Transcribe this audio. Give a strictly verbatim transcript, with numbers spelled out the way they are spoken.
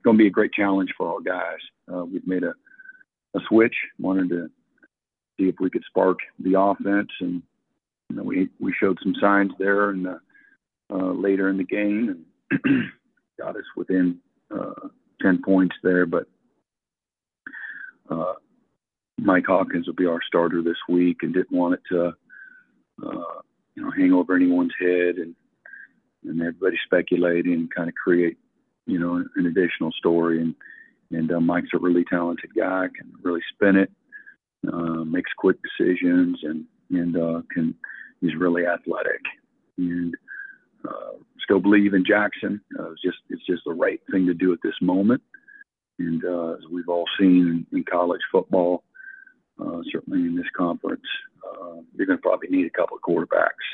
going to be a great challenge for our guys. Uh, we've made a, a switch, wanted to see if we could spark the offense, and you know, we we showed some signs there in the, uh, later in the game and got us within uh, ten points there. But uh, Mike Hawkins will be our starter this week, and didn't want it to uh, you know hang over anyone's head and and everybody speculating, kind of create you know an additional story. And and uh, Mike's a really talented guy, can really spin it, uh, makes quick decisions, and and uh, can he's really athletic. And uh, still believe in Jackson. Uh, it's just it's just the right thing to do at this moment. And uh, as we've all seen in college football, uh, certainly in this conference, uh, you're going to probably need a couple of quarterbacks.